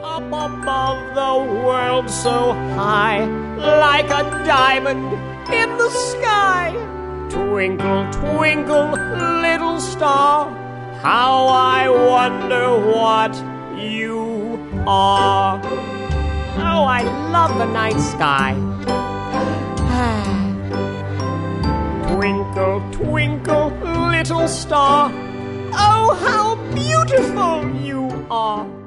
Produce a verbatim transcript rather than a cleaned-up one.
Up above the world so high, like a diamond in the sky. Twinkle, twinkle, little star, how I wonder what you are. Oh, I love the night sky. Twinkle, twinkle, little star, oh, how beautiful you are.